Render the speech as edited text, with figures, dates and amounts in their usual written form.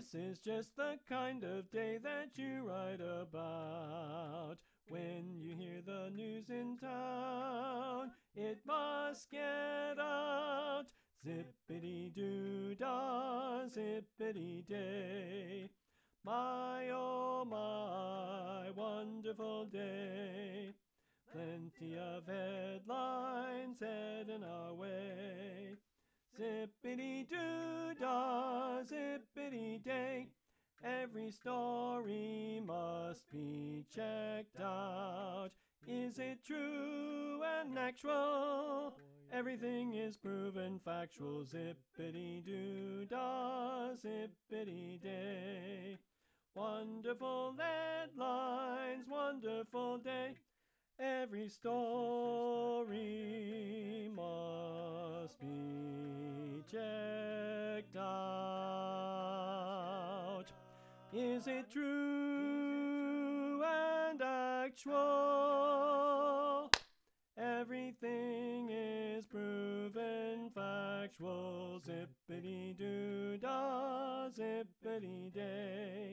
This is just the kind of day that you write about. When you hear the news in town, it must get out. Zippity-doo-dah, zippity-day. My, oh my, wonderful day. Plenty of headlines heading our way. Zippity-doo-dah, zippity-day. Every story must be checked out. Is it true and actual? Everything is proven factual. Zippity-doo-dah, zippity-day. Wonderful headlines, wonderful day. Every story must be checked out. Is it true and actual? Everything is proven factual. Zippity-doo-dah, zippity-day.